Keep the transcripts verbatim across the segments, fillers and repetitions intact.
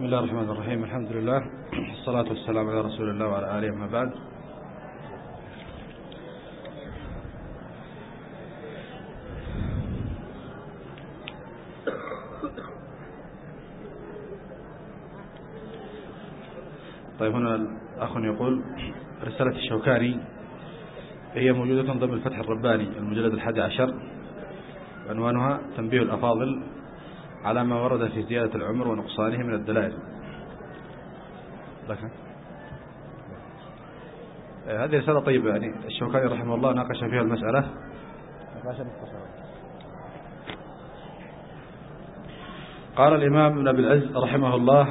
بسم الله الرحمن الرحيم. الحمد لله والصلاة والسلام على رسول الله وعلى آله وما بعد. طيب، هنا الأخ يقول: رسالة الشوكاني هي موجودة ضمن الفتح الرباني المجلد الحادي عشر، عنوانها تنبيه الأفاضل على ما ورد في زيادة العمر ونقصانه من الدلائل. لكن هذه رسالة طيبة، يعني الشوكاني رحمه الله ناقش فيها المسألة. قال الإمام ابن أبي العز رحمه الله: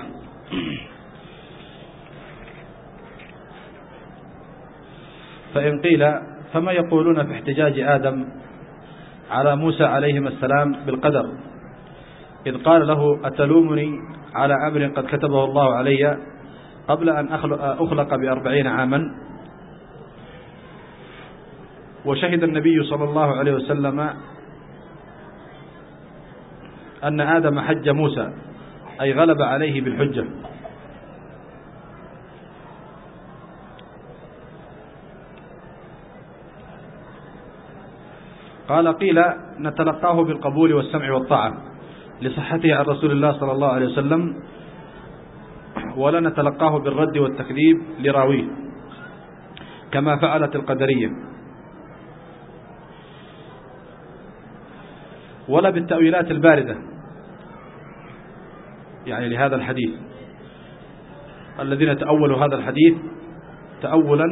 فإن قيل فما يقولون في احتجاج آدم على موسى عليهما السلام بالقدر، إذ قال له: أتلومني على أمر قد كتبه الله علي قبل أن أخلق بأربعين عاما؟ وشهد النبي صلى الله عليه وسلم أن آدم حج موسى، أي غلب عليه بالحجة. قال: قيل نتلقاه بالقبول والسمع والطاعة لصحته عن رسول الله صلى الله عليه وسلم، ولا نتلقاه بالرد والتكذيب لراويه كما فعلت القدرية، ولا بالتأويلات الباردة يعني لهذا الحديث، الذين تأولوا هذا الحديث تأولا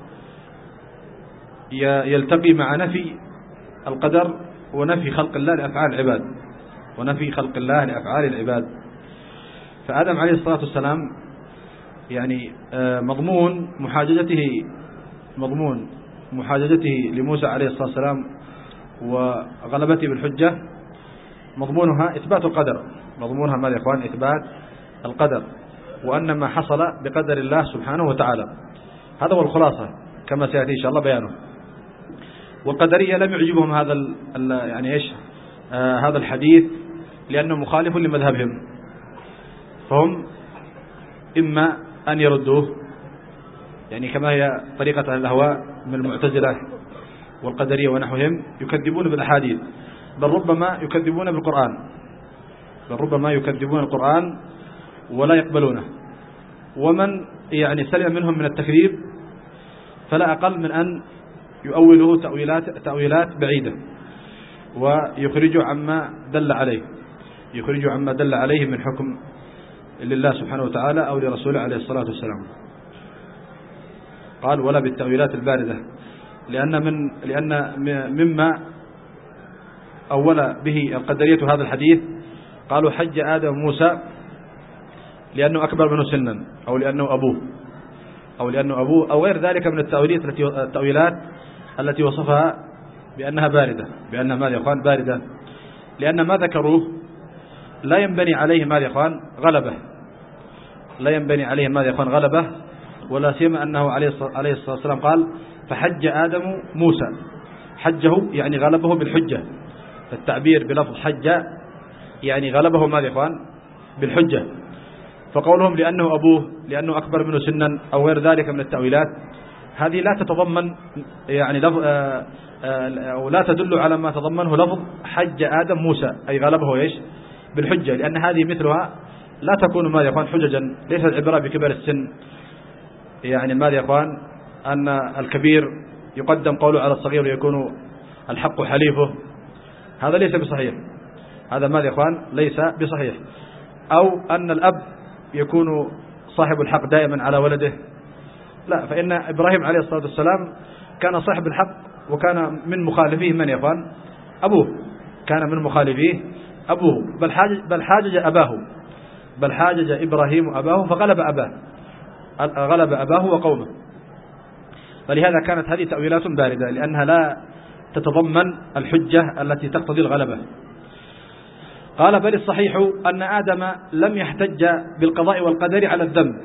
يلتقي مع نفي القدر ونفي خلق الله لأفعال العباد ونفي خلق الله لأفعال العباد. فآدم عليه الصلاة والسلام يعني مضمون محاججته مضمون محاججته لموسى عليه الصلاة والسلام وغلبته بالحجة مضمونها إثبات القدر، مضمونها ماذا يا إخوان؟ إثبات القدر، وأن ما حصل بقدر الله سبحانه وتعالى. هذا هو الخلاصة كما سيأتي إن شاء الله بيانه. والقدرية لم يعجبهم هذا ال يعني إيش آه هذا الحديث، لأنه مخالف لمذهبهم، فهم إما أن يردوه يعني كما هي طريقة أهل الأهواء من المعتزلة والقدرية ونحوهم، يكذبون بالأحاديث، بل ربما يكذبون بالقرآن بل ربما يكذبون القرآن ولا يقبلونه. ومن يعني سلم منهم من التكذيب فلا أقل من أن يؤوله تأويلات تأويلات بعيدة، ويخرج عما دل عليه يخرج عما دل عليه من حكم لله سبحانه وتعالى أو لرسوله عليه الصلاة والسلام. قال: ولا بالتأويلات الباردة، لأن من لأن مما أول به القدرية هذا الحديث قالوا: حج آدم موسى لأنه أكبر منه سنا، أو لأنه أبوه أو لأنه أبوه أو غير ذلك من التأويلات التي التأويلات التي وصفها بأنها باردة بأنها ماذا يا إخوان؟ باردة، لأن ما ذكروه لا ينبني عليه ماذا يا إخوان؟ غلبة لا ينبني عليه ماذا يا إخوان؟ غلبة، ولا سيما أنه عليه الصلاة والسلام قال: فحج آدم موسى، حجه يعني غلبه بالحجة، فالتعبير بلفظ حج يعني غلبه ماذا يا إخوان؟ بالحجة. فقولهم لأنه أبوه لأنه أكبر منه سنا أو غير ذلك من التأويلات، هذه لا تتضمن يعني لفظ أو لا تدل على ما تضمنه لفظ حج آدم موسى، أي غلبه إيش؟ بالحجة، لأن هذه مثلها لا تكون ماذا يا إخوان؟ حججا. ليس العبرة بكبر السن، يعني ماذا يا إخوان؟ أن الكبير يقدم قوله على الصغير ويكون الحق حليفه، هذا ليس بصحيح. هذا ماذا يا إخوان؟ ليس بصحيح. أو أن الأب يكون صاحب الحق دائما على ولده، لا، فإن إبراهيم عليه الصلاة والسلام كان صاحب الحق، وكان من مخالفيه من يا إخوان؟ أبوه، كان من مخالفيه أبوه، بل حاجج, بل حاجج أباه بل حاجج إبراهيم أباه فغلب أباه غلب أباه وقومه. فلهذا كانت هذه تأويلات باردة، لأنها لا تتضمن الحجة التي تقتضي الغلبة. قال: بل الصحيح أن آدم لم يحتج بالقضاء والقدر على الذنب،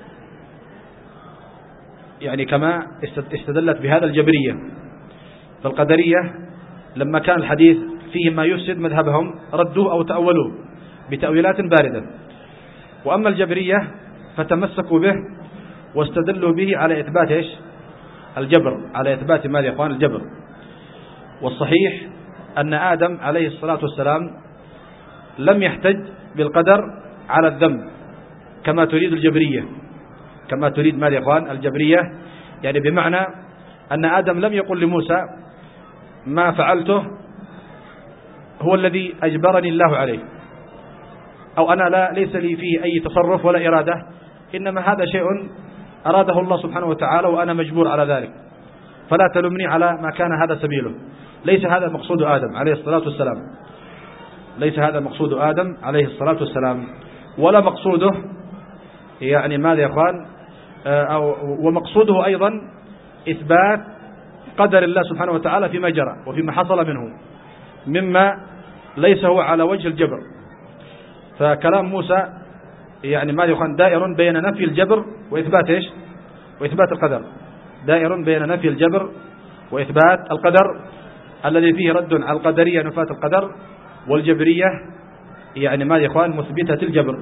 يعني كما استدلت بهذا الجبرية. فالقدرية لما كان الحديث فيه ما يفسد مذهبهم ردوه أو تأولوه بتأويلات باردة، وأما الجبرية فتمسكوا به واستدلوا به على إثبات إيش؟ الجبر، على إثبات ماذا يا إخوان؟ الجبر. والصحيح أن آدم عليه الصلاة والسلام لم يحتج بالقدر على الذنب كما تريد الجبرية، كما تريد ماذا يا إخوان؟ الجبرية، يعني بمعنى أن آدم لم يقل لموسى ما فعلته هو الذي أجبرني الله عليه، أو أنا لا ليس لي فيه أي تصرف ولا إرادة، إنما هذا شيء أراده الله سبحانه وتعالى وأنا مجبور على ذلك، فلا تلمني على ما كان هذا سبيله. ليس هذا مقصود آدم عليه الصلاة والسلام، ليس هذا مقصود آدم عليه الصلاة والسلام، ولا مقصوده يعني ماذا يا أخوان؟ أو ومقصوده أيضا إثبات قدر الله سبحانه وتعالى فيما جرى وفيما حصل منه مما ليس هو على وجه الجبر. فكلام موسى يعني ماذا يا أخوان؟ دائر بين نفي الجبر وإثبات إيش؟ وإثبات القدر، دائر بين نفي الجبر وإثبات القدر، الذي فيه رد على القدرية نفاة القدر، والجبرية يعني ماذا يا إخوان؟ مثبتة الجبر.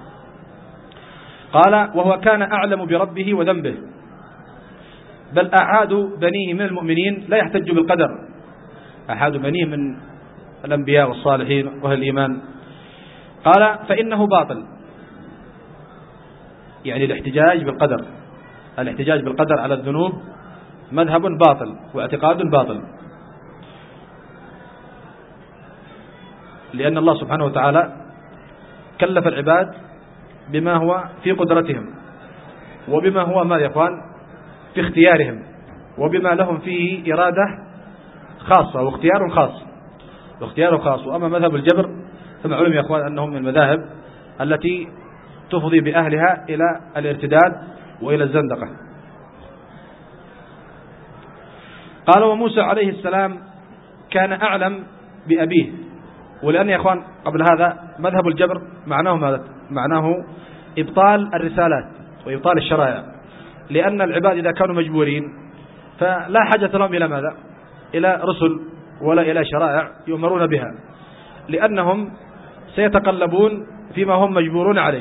قال وهو كان أعلم بربه وذنبه، بل أعاد بنيه من المؤمنين لا يحتج بالقدر، أعاد بنيه من الأنبياء والصالحين وأهل الإيمان. قال فإنه باطل، يعني الاحتجاج بالقدر، الاحتجاج بالقدر على الذنوب مذهب باطل واعتقاد باطل، لأن الله سبحانه وتعالى كلف العباد بما هو في قدرتهم، وبما هو ما يا إخوان؟ في اختيارهم، وبما لهم فيه إرادة خاصة واختيار خاص واختيار خاص. وأما مذهب الجبر فمعلوم يا إخوان أنهم من المذاهب التي تفضي بأهلها إلى الارتداد وإلى الزندقة. قال وموسى عليه السلام كان أعلم بأبيه، ولأن يا إخوان قبل هذا مذهب الجبر معناه ماذا؟ معناه إبطال الرسالات وإبطال الشرائع، لأن العباد إذا كانوا مجبورين فلا حاجة لهم إلى ماذا؟ إلى رسل ولا إلى شرائع يؤمرون بها، لأنهم سيتقلبون فيما هم مجبورون عليه.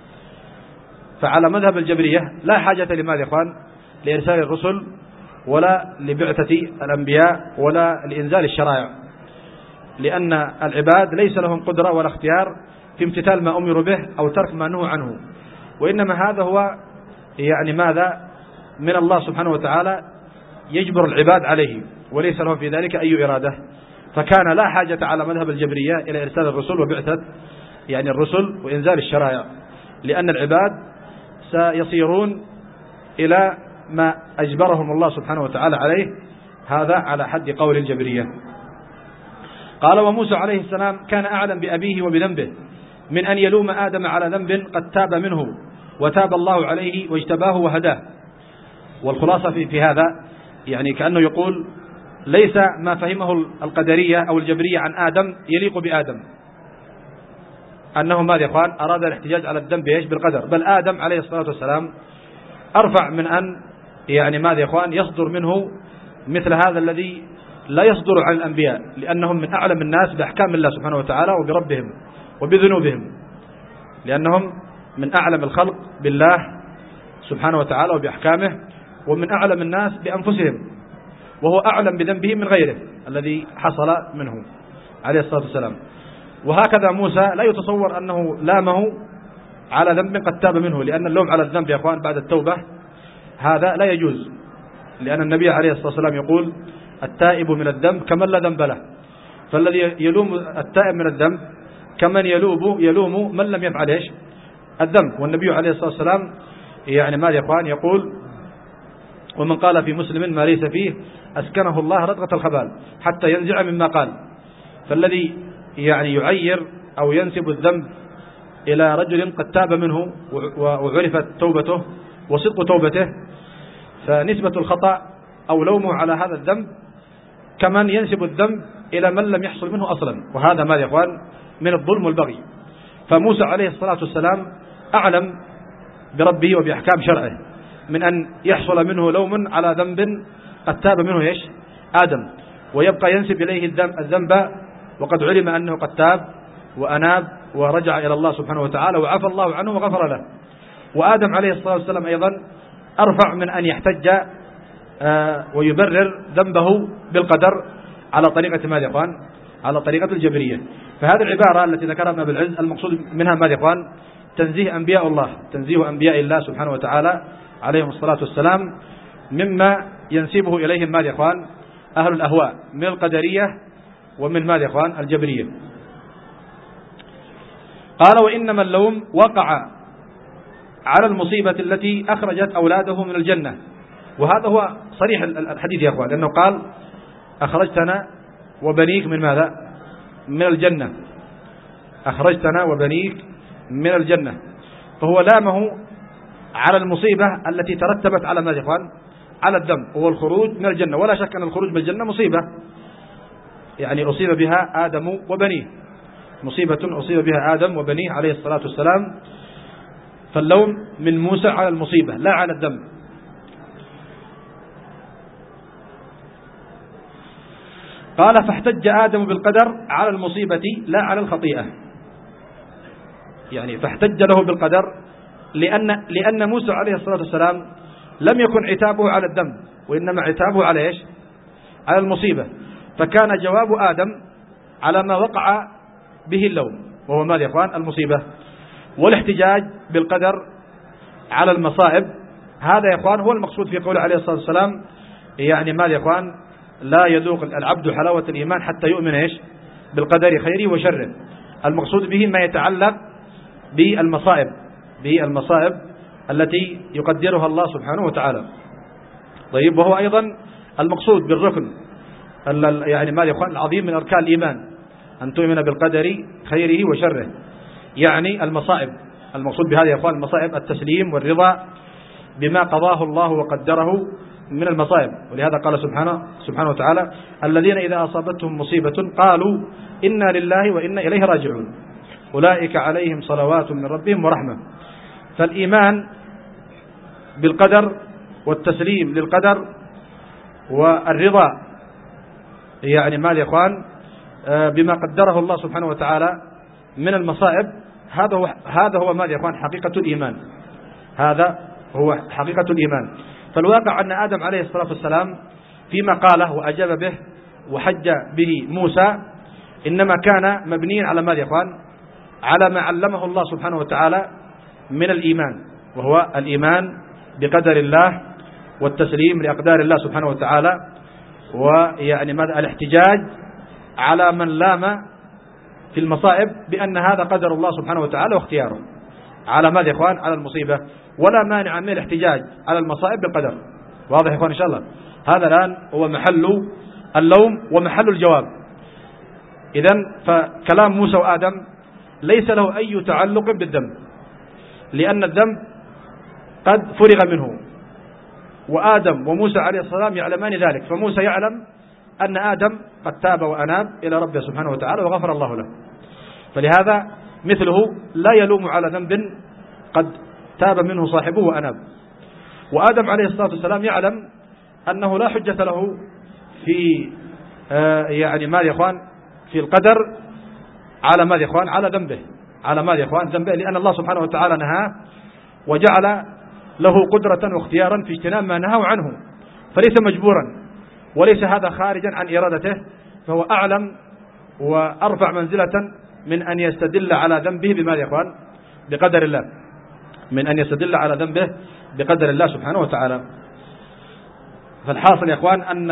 فعلى مذهب الجبرية لا حاجة لماذا يا إخوان؟ لإرسال الرسل ولا لبعثة الأنبياء ولا لإنزال الشرائع، لأن العباد ليس لهم قدرة ولا اختيار في امتثال ما أمروا به أو ترك ما نهوا عنه، وإنما هذا هو يعني ماذا؟ من الله سبحانه وتعالى يجبر العباد عليه، وليس لهم في ذلك أي إرادة. فكان لا حاجة على مذهب الجبرية إلى إرسال الرسل وبعثة يعني الرسل وإنزال الشرائع، لأن العباد سيصيرون إلى ما أجبرهم الله سبحانه وتعالى عليه، هذا على حد قول الجبرية. قال وموسى عليه السلام كان أعلم بأبيه وبذنبه من أن يلوم آدم على ذنب قد تاب منه وتاب الله عليه واجتباه وهداه. والخلاصة في, في هذا يعني كأنه يقول ليس ما فهمه القدرية أو الجبرية عن آدم يليق بآدم، أنه ماذا يا إخوان؟ أراد الاحتجاج على الذنب إيش؟ بالقدر، بل آدم عليه الصلاة والسلام أرفع من أن يعني ماذا يا إخوان؟ يصدر منه مثل هذا الذي لا يصدر عن الأنبياء، لأنهم من أعلم الناس بأحكام الله سبحانه وتعالى وبربهم وبذنوبهم، لأنهم من أعلم الخلق بالله سبحانه وتعالى وبأحكامه، ومن أعلم الناس بأنفسهم، وهو أعلم بذنبه من غيره الذي حصل منه عليه الصلاة والسلام. وهكذا موسى لا يتصور أنه لامه على ذنب قد تاب منه، لأن اللوم على الذنب يا أخوان بعد التوبة هذا لا يجوز، لأن النبي عليه الصلاة والسلام يقول التائب من الذنب كمن لا ذنب له، فالذي يلوم التائب من الذنب كمن يلوم يلوم من لم يفعل إيش؟ الذنب. والنبي عليه الصلاة والسلام يعني ماذا يا أخوان؟ يقول ومن قال في مسلم ما ليس فيه أسكنه الله رتقة الخبال حتى ينزع مما قال. فالذي يعني يعير أو ينسب الذنب إلى رجل قد تاب منه وعرفت توبته وصدق توبته، فنسبة الخطأ أو لومه على هذا الذنب كمن ينسب الذنب إلى من لم يحصل منه أصلا، وهذا ما يا إخوان من الظلم والبغي. فموسى عليه الصلاة والسلام أعلم بربه وبأحكام شرعه من أن يحصل منه لوم على ذنب قد تاب منه إيش؟ آدم، ويبقى ينسب إليه الذنب وقد علم أنه قد تاب وأناب ورجع إلى الله سبحانه وتعالى وعفى الله عنه وغفر له. وآدم عليه الصلاة والسلام أيضا أرفع من أن يحتج ويبرر ذنبه بالقدر على طريقة ماذا يا إخوان؟ على طريقة الجبرية. فهذه العبارة التي ذكرها ابن أبي العز المقصود منها ماذا يا إخوان؟ تنزيه أنبياء الله، تنزيه أنبياء الله سبحانه وتعالى عليهم الصلاة والسلام مما ينسبه إليهم ماذا يا إخوان؟ أهل الأهواء من القدرية ومن ماذا يا إخوان؟ الجبرية. قال وإنما اللوم وقع على المصيبة التي أخرجت أولاده من الجنة، وهذا هو صريح الحديث يا أخوان، لأنه قال أخرجتنا وبنيك من ماذا؟ من الجنة، أخرجتنا وبنيك من الجنة. فهو لامه على المصيبة التي ترتبت على ماذا يا أخوان؟ على الذنب، وهو الخروج من الجنة. ولا شك أن الخروج من الجنة مصيبة، يعني أصيب بها آدم وبنيه، مصيبة أصيب بها آدم وبنيه عليه الصلاة والسلام. فاللوم من موسى على المصيبة لا على الذنب. قال فاحتج آدم بالقدر على المصيبة لا على الخطيئة، يعني فاحتج له بالقدر لأن لأن موسى عليه الصلاة والسلام لم يكن عتابه على الذنب، وإنما عتابه على إيش؟ على المصيبة. فكان جواب آدم على ما وقع به اللوم، وهو ماذا يا إخوان؟ المصيبة. والاحتجاج بالقدر على المصائب، هذا يا إخوان هو المقصود في قوله عليه الصلاة والسلام، يعني ماذا يا إخوان؟ لا يذوق العبد حلاوة الإيمان حتى يؤمن إيش؟ بالقدر خيره وشره. المقصود به ما يتعلق بالمصائب، بالمصائب التي يقدرها الله سبحانه وتعالى. طيب، وهو أيضا المقصود بالركن يعني ماذا يا إخوان؟ العظيم من أركان الإيمان، أن تؤمن بالقدر خيره وشره، يعني المصائب. المقصود بهذا يا إخوان المصائب التسليم والرضا بما قضاه الله وقدره من المصائب. ولهذا قال سبحانه سبحانه وتعالى الذين إذا أصابتهم مصيبة قالوا إنا لله وإنا إليه راجعون أولئك عليهم صلوات من ربهم ورحمة. فالإيمان بالقدر والتسليم للقدر والرضا يعني ماذا يا إخوان؟ بما قدره الله سبحانه وتعالى من المصائب، هذا هو هذا هو ماذا يا إخوان؟ حقيقة الإيمان. هذا هو حقيقة الإيمان. فالواقع أن آدم عليه الصلاة والسلام فيما قاله وأجاب به وحج به موسى إنما كان مبنيا على ماذا يا إخوان؟ على ما علمه الله سبحانه وتعالى من الإيمان، وهو الإيمان بقدر الله والتسليم لأقدار الله سبحانه وتعالى، ويعني ماذا؟ الاحتجاج على من لام في المصائب بأن هذا قدر الله سبحانه وتعالى واختياره على ماذا يا إخوان؟ على المصيبة. ولا مانع من الاحتجاج على المصائب بالقدر. واضح يا إخوان إن شاء الله؟ هذا الآن هو محل اللوم ومحل الجواب. إذن فكلام موسى وآدم ليس له أي تعلق بالذنب، لأن الذنب قد فرغ منه، وآدم وموسى عليه السلام يعلمان ذلك. فموسى يعلم أن آدم قد تاب وأناب إلى ربه سبحانه وتعالى وغفر الله له، فلهذا مثله لا يلوم على ذنب قد تاب منه صاحبه وأناب. وآدم عليه الصلاة والسلام يعلم أنه لا حجة له في آه يعني ماذا يا إخوان؟ في القدر على ماذا يا إخوان؟ على ذنبه، على ماذا يا إخوان؟ ذنبه، لأن الله سبحانه وتعالى نهاه وجعل له قدرة واختيارا في اجتناب ما نهاه عنه، فليس مجبورا، وليس هذا خارجا عن إرادته، فهو أعلم وأرفع منزلة من أن يستدل على ذنبه بماذا يا إخوان؟ بقدر الله، من أن يستدل على ذنبه بقدر الله سبحانه وتعالى. فالحاصل يا إخوان أن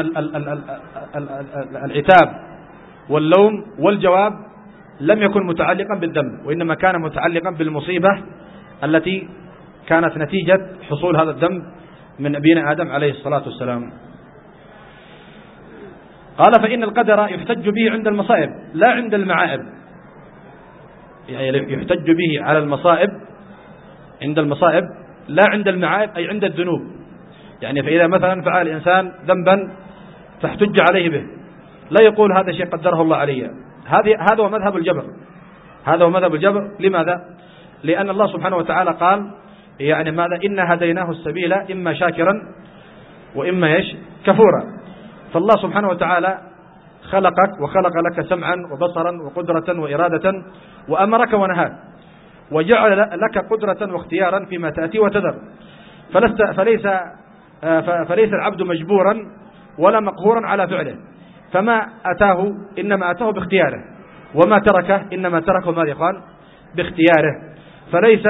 العتاب واللوم والجواب لم يكن متعلقا بالذنب، وإنما كان متعلقا بالمصيبة التي كانت نتيجة حصول هذا الذنب من نبينا آدم عليه الصلاة والسلام. قال فإن القدر يحتج به عند المصائب لا عند المعائب، يعني يحتج به على المصائب عند المصائب لا عند المعائب، أي عند الذنوب. يعني فإذا مثلا فعل الإنسان ذنبا فاحتج عليه به، لا يقول هذا شيء قدره الله علي. هذا هذا هو مذهب الجبر، هذا هو مذهب الجبر. لماذا؟ لأن الله سبحانه وتعالى قال يعني ماذا؟ إنا هديناه السبيل إما شاكرا وإما إيش؟ كفورا. فالله سبحانه وتعالى خلقك وخلق لك سمعا وبصرا وقدرة وإرادة وأمرك ونهاك، وجعل لك قدرة واختيارا فيما تأتي وتذر، فلست فليس فليس العبد مجبورا ولا مقهورا على فعله، فما أتاه إنما أتاه باختياره، وما تركه إنما تركه ماذا يا إخوان؟ باختياره. فليس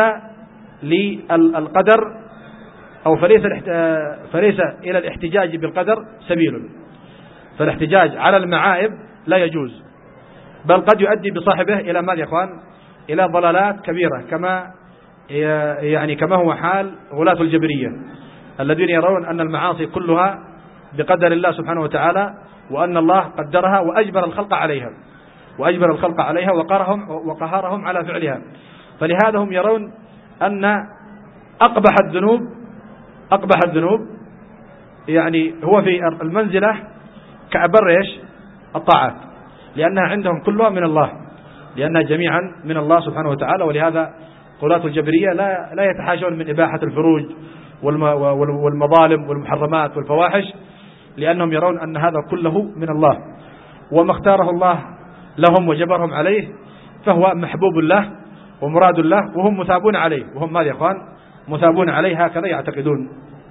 للقدر أو فليس فليس إلى الاحتجاج بالقدر سبيل، فالاحتجاج على المعائب لا يجوز، بل قد يؤدي بصاحبه إلى ماذا يا إخوان؟ إلى ضلالات كبيرة، كما يعني كما هو حال غلاة الجبرية الذين يرون أن المعاصي كلها بقدر الله سبحانه وتعالى، وأن الله قدرها وأجبر الخلق عليها وأجبر الخلق عليها وقهرهم وقهرهم على فعلها. فلهذا هم يرون أن أقبح الذنوب أقبح الذنوب يعني هو في المنزلة كأبر إيش؟ الطاعات، لأنها عندهم كلها من الله، لأنها جميعا من الله سبحانه وتعالى. ولهذا قلاة الجبرية لا لا يتحاشون من إباحة الفروج والمظالم والمحرمات والفواحش، لأنهم يرون أن هذا كله من الله، وما اختاره الله لهم وجبرهم عليه فهو محبوب الله ومراد الله، وهم مثابون عليه، وهم ماذا يا إخوان؟ مثابون عليه، هكذا يعتقدون.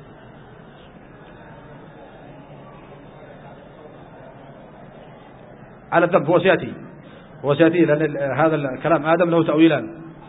على الذنب هو سيأتي هو سيأتي لأن هذا الكلام آدم له تأويلان.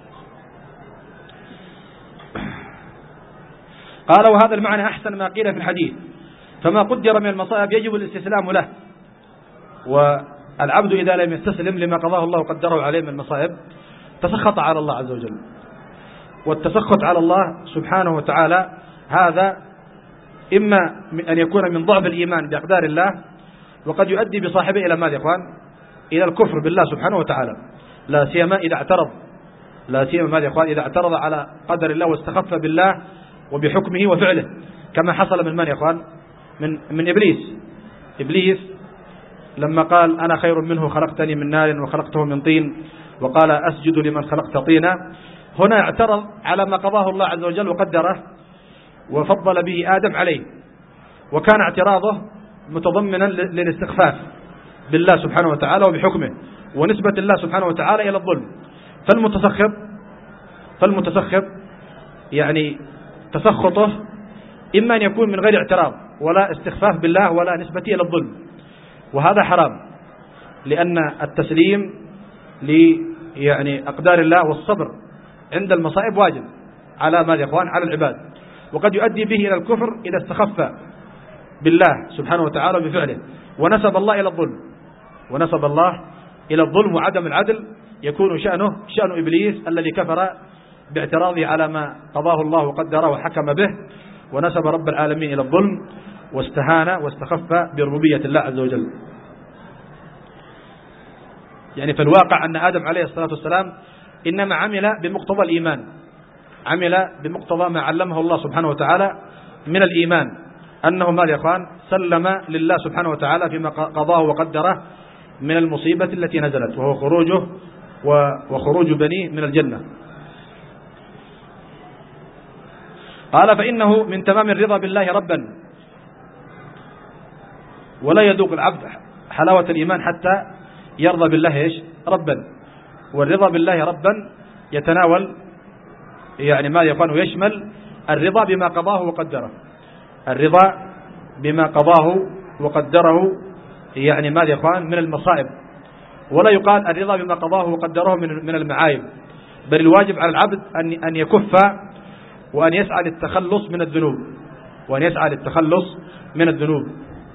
قال: وهذا المعنى أحسن ما قيل في الحديث، فما قدر من المصائب يجب الاستسلام له، والعبد إذا لم يستسلم لما قضاه الله وقدره عليه من المصائب تسخط على الله عز وجل، والتسخط على الله سبحانه وتعالى هذا إما أن يكون من ضعف الإيمان بأقدار الله، وقد يؤدي بصاحبه إلى ماذا يا إخوان؟ إلى الكفر بالله سبحانه وتعالى، لا سيما إذا اعترض لا سيما ماذا يا إخوان؟ إذا اعترض على قدر الله واستخف بالله وبحكمه وفعله، كما حصل من من يا إخوان؟ من من إبليس. إبليس لما قال: أنا خير منه، خلقتني من نار وخلقته من طين، وقال: أسجد لمن خلقت طينا. هنا اعترض على ما قضاه الله عز وجل وقدره وفضل به آدم عليه، وكان اعتراضه متضمنا للاستخفاف بالله سبحانه وتعالى وبحكمه ونسبة الله سبحانه وتعالى إلى الظلم. فالمتسخط فالمتسخط يعني تسخطه إما أن يكون من غير اعتراض ولا استخفاف بالله ولا نسبة إلى الظلم، وهذا حرام، لأن التسليم ل يعني أقدار الله والصبر عند المصائب واجب على ماذا يا إخوان؟ على العباد، وقد يؤدي به إلى الكفر إذا استخف بالله سبحانه وتعالى بفعله ونسب الله إلى الظلم ونسب الله إلى الظلم وعدم العدل، يكون شأنه شأن إبليس الذي كفر باعتراضه على ما قضاه الله وقدره وحكم به، ونسب رب العالمين إلى الظلم واستهان واستخف بربوبية الله عز وجل. يعني في الواقع أن آدم عليه الصلاة والسلام إنما عمل بمقتضى الإيمان، عمل بمقتضى ما علمه الله سبحانه وتعالى من الإيمان، أنه ماذا يا أخوان؟ سلم لله سبحانه وتعالى فيما قضاه وقدره من المصيبة التي نزلت، وهو خروجه وخروج بنيه من الجنة. قال: فإنه من تمام الرضا بالله ربا، ولا يذوق العبد حلاوة الإيمان حتى يرضى بالله إيش؟ ربا. والرضا بالله ربا يتناول يعني ما يقال ويشمل الرضا بما قضاه وقدره، الرضا بما قضاه وقدره يعني ماذا يا اخوان؟ من المصائب، ولا يقال الرضا بما قضاه وقدره من من المعايب، بل الواجب على العبد ان ان يكف وان يسعى للتخلص من الذنوب وان يسعى للتخلص من الذنوب.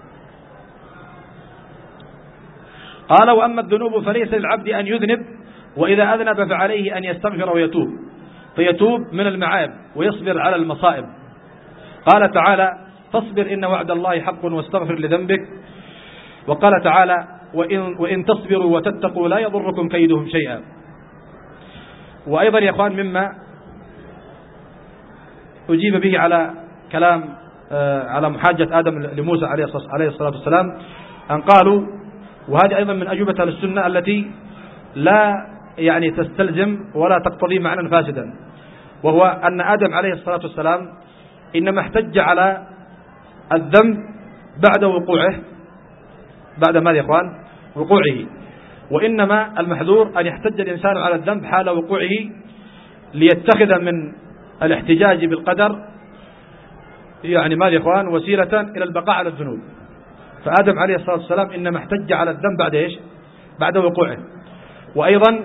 قال: وأما الذنوب فليس للعبد أن يذنب، وإذا أذنب فعليه أن يستغفر ويتوب، فيتوب من المعايب ويصبر على المصائب. قال تعالى: فاصبر إن وعد الله حق واستغفر لذنبك. وقال تعالى: وإن, وإن تصبروا وتتقوا لا يضركم كيدهم شيئا. وأيضا يا أخوان مما أجيب به على كلام على محاجة آدم لموسى عليه الصلاة والسلام أن قالوا، وهذه أيضا من أجوبة السنة التي لا يعني تستلزم ولا تقتضي معنى فاسدا، وهو أن آدم عليه الصلاة والسلام إنما احتج على الذنب بعد وقوعه، بعد ماذا يا إخوان؟ وقوعه، وإنما المحذور أن يحتج الإنسان على الذنب حال وقوعه ليتخذ من الاحتجاج بالقدر يعني ماذا يا إخوان وسيلة إلى البقاء على الذنوب. فآدم عليه الصلاة والسلام إنما احتج على الذنب بعد إيش؟ بعد وقوعه، وأيضا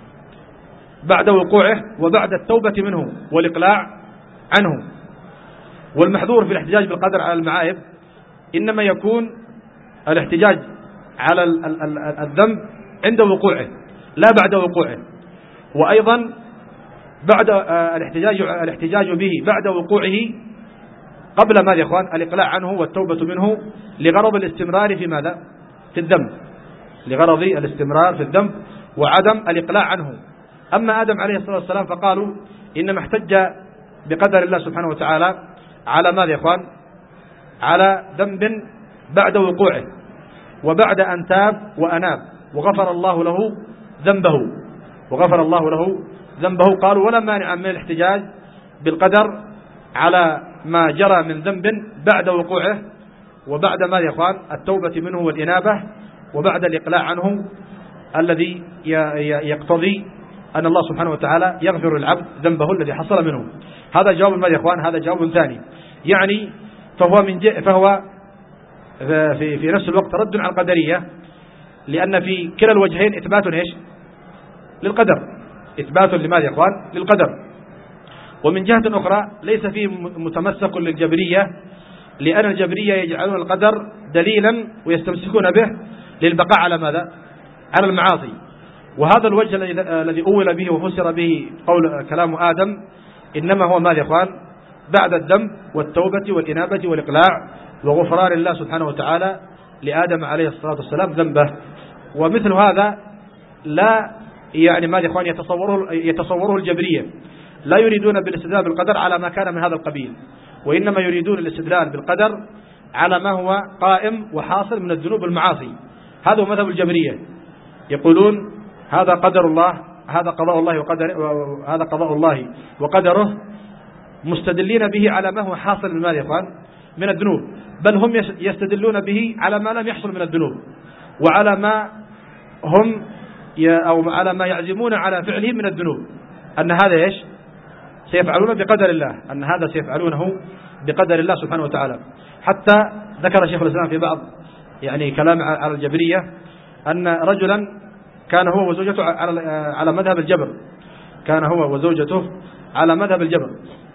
بعد وقوعه وبعد التوبة منه والإقلاع عنه. والمحذور في الاحتجاج بالقدر على المعايب إنما يكون الاحتجاج على الذنب عند وقوعه لا بعد وقوعه، وأيضا بعد الاحتجاج الاحتجاج به بعد وقوعه قبل ماذا يا إخوان الإقلاع عنه والتوبة منه لغرض الاستمرار في ماذا في الذنب، لغرض الاستمرار في الذنب وعدم الإقلاع عنه. أما آدم عليه الصلاة والسلام فقالوا إنما احتج بقدر الله سبحانه وتعالى على ماذا يا إخوان على ذنب بعد وقوعه وبعد أن تاب وأناب وغفر الله له ذنبه وغفر الله له ذنبه قالوا ولا مانع من الاحتجاج بالقدر على ما جرى من ذنب بعد وقوعه وبعد ماذا يا إخوان التوبة منه والإنابة وبعد الإقلاع عنه الذي يقتضي أن الله سبحانه وتعالى يغفر للعبد ذنبه الذي حصل منه. هذا جواب ماذا يا إخوان هذا جواب ثاني، يعني فهو من فهو في في نفس الوقت رد على القدرية، لأن في كلا الوجهين إثبات إيش للقدر، إثبات لماذا يا إخوان للقدر. ومن جهة أخرى ليس فيه متمسك للجبرية، لأن الجبرية يجعلون القدر دليلا ويستمسكون به للبقاء على ماذا على المعاصي. وهذا الوجه الذي أول به وفسر به قول كلام آدم إنما هو ماذا يا إخوان بعد الذنب والتوبة والإنابة والإقلاع وغفران الله سبحانه وتعالى لآدم عليه الصلاة والسلام ذنبه. ومثل هذا لا يعني ماذا يا إخوان يتصوره, يتصوره الجبرية، لا يريدون بالاستدلال بالقدر على ما كان من هذا القبيل، وإنما يريدون الاستدلال بالقدر على ما هو قائم وحاصل من الذنوب والمعاصي. هذا هو مذهب الجبرية، يقولون هذا قدر الله هذا قضاء الله وقدر هذا قضاء الله وقدره، مستدلين به على ما هو حاصل من ماذا يا إخوان من الذنوب، بل هم يستدلون به على ما لم يحصل من الذنوب وعلى ما هم أو على ما يعزمون على فعله من الذنوب أن هذا إيش سيفعلون بقدر الله، أن هذا سيفعلونه بقدر الله سبحانه وتعالى. حتى ذكر شيخ الإسلام في بعض يعني كلام على الجبرية أن رجلا كان هو وزوجته على على مذهب الجبر كان هو وزوجته على مذهب الجبر،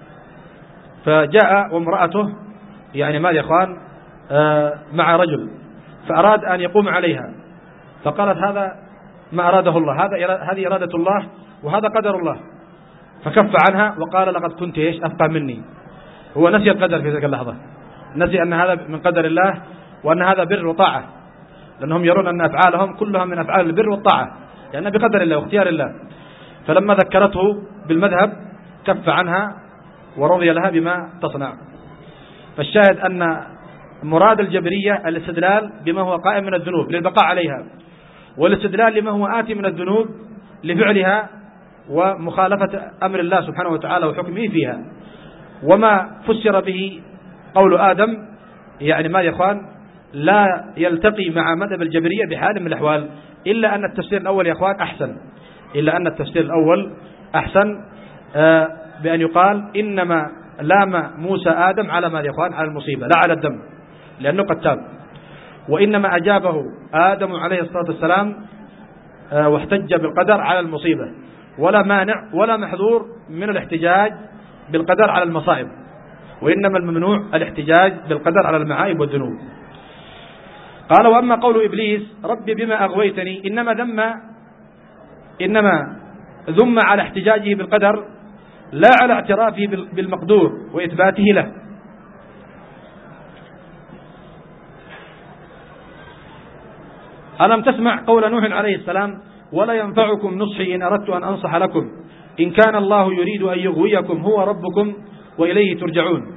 فجاء وامرأته يعني ماذا يا إخوان مع رجل فأراد أن يقوم عليها، فقالت هذا ما أراده الله، هذا هذه إرادة الله وهذا قدر الله، فكف عنها وقال لقد كنت إيش أفقه مني. هو نسي القدر في تلك اللحظة، نسي أن هذا من قدر الله وأن هذا بر وطاعة، لأنهم يرون أن أفعالهم كلها من أفعال البر والطاعة لأنها بقدر الله واختيار الله. فلما ذكرته بالمذهب كف عنها ورضي لها بما تصنع. فالشاهد أن مراد الجبرية الاستدلال بما هو قائم من الذنوب للبقاء عليها، والاستدلال لما هو آتي من الذنوب لفعلها ومخالفة أمر الله سبحانه وتعالى وحكمه فيها. وما فسر به قول آدم يعني ما يا إخوان لا يلتقي مع مذهب الجبرية بحال من الأحوال، إلا أن التفسير الأول يا إخوان أحسن إلا أن التفسير الأول أحسن آه بأن يقال إنما لام موسى آدم على ما يا إخوان على المصيبة لا على الذنب لأنه قد تاب، وإنما أجابه آدم عليه الصلاة والسلام آه واحتج بالقدر على المصيبة، ولا مانع ولا محظور من الاحتجاج بالقدر على المصائب، وإنما الممنوع الاحتجاج بالقدر على المعايب والذنوب. قال وأما قول إبليس ربي بما أغويتني إنما ذم إنما ذم على احتجاجه بالقدر لا على اعترافه بالمقدور وإثباته له. ألم تسمع قول نوح عليه السلام ولا ينفعكم نصحي إن أردت أن أنصح لكم إن كان الله يريد أن يغويكم هو ربكم وإليه ترجعون.